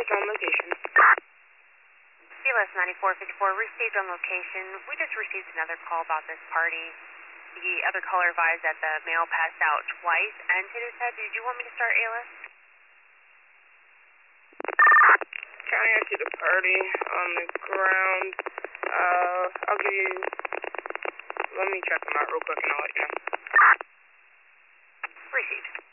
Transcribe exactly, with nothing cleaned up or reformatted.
on location. C L S ninety-four fifty-four received on location. We just received another call about this party. The other caller advised that the male passed out twice and hit his head. Did you want me to start A L S? County, I see the party on the ground. Uh, I'll give you, let me check them out real quick and I'll let you know. Received.